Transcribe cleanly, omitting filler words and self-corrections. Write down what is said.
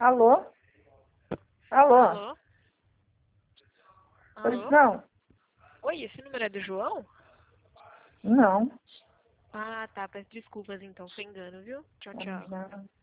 Alô? Alô? Alô? Pois Alô? não? Oi, esse número é do João? Não. Ah, tá. Peço desculpas então, foi engano, viu? Tchau, tchau. Não.